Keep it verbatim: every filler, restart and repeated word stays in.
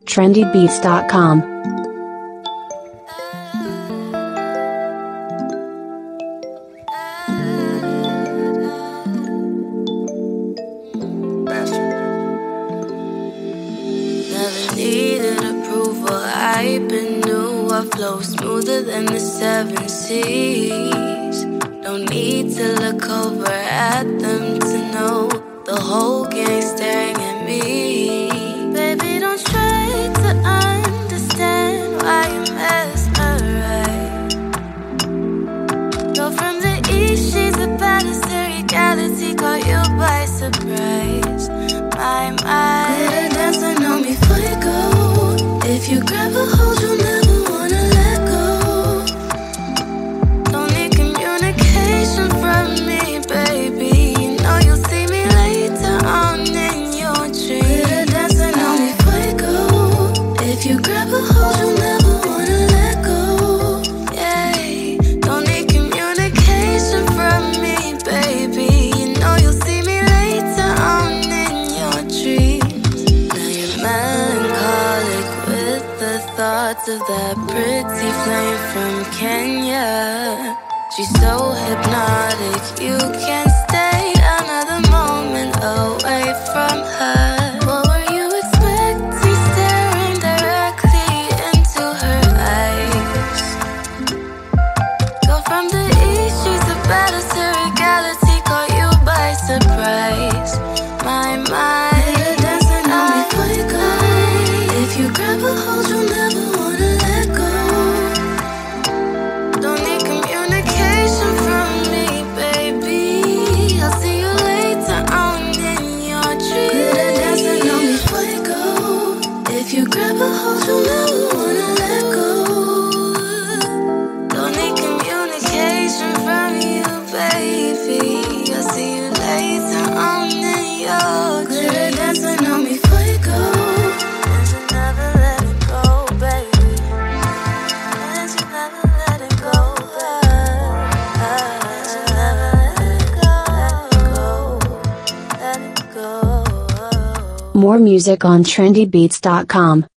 trendy beats dot com. Never needed approval, I been new. I flow smoother than the seven seas. Don't need to look over at them to know the whole gang staring at me. Baby, don't try to understand why you mesmerized. Go from the east, she's a baddest reality, caught you by surprise. My mind, good dancer, know me fuego. If you grab a hold, you'll never wanna let go. Don't need communication from me, baby. You know you'll see me later on in your dreams. Good dancer, know me fuego. If you grab a hold, you'll never wanna let go. Yeah, don't need communication from me, baby. You know you'll see me later on in your dreams. Now you're melancholic with the thoughts of that pretty flame from Kenya. She's so hypnotic, you can't stay another moment away from her. What were you expecting, staring directly into her eyes? Go from the east, she's the baddest reality, caught you by surprise. My mind, the dancing on me fuego. If you grab a hold, you'll never wanna let go. Don't need communication from me, baby. I'll see you later on in your dreams. Good dancing on me fuego. If you grab a hold, you'll never wanna let go. Don't need communication from you, baby. I'll see you later on in your dreams. Good dancing on me fuego. And you never let it go, baby. And you never let it go, baby. And you never let it go, let it go, let it go. More music on trendy beats dot com.